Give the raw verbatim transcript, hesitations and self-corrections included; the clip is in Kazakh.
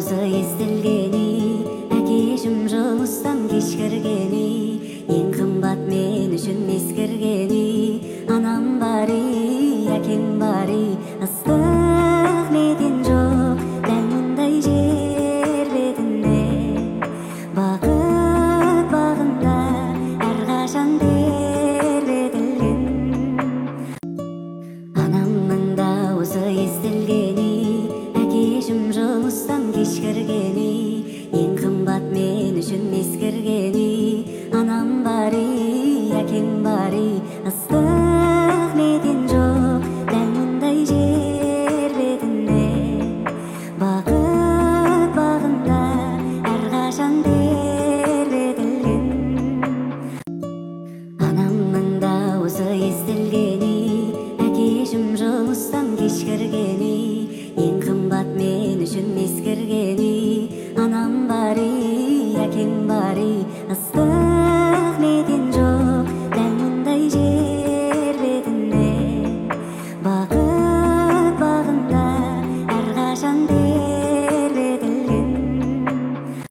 даусы естілгені, әкешім жұмыстан кешкіргені, ең қымбат мен үшін ескіргені. Анам бари, әкем бари, ыстық неден жоқ дәл мұндай жер бетінде. Бақыт бағында әрқашан тербетілген. Анамның даусы естілгені, әкешім жұмыстан кешкіргені, ең қымбат мен үшін ескіргені. Анам бари, әкем бари, ыстық неден жоқ дәл мұндай жер бетінде. Бақыт бағында әрқашан тербетілген. Анамның даусы естілгені, әкешім жұмыстан кешкіргені, ең қымбат мен үшін ескіргені. Анам бари, әкем бари, ыстық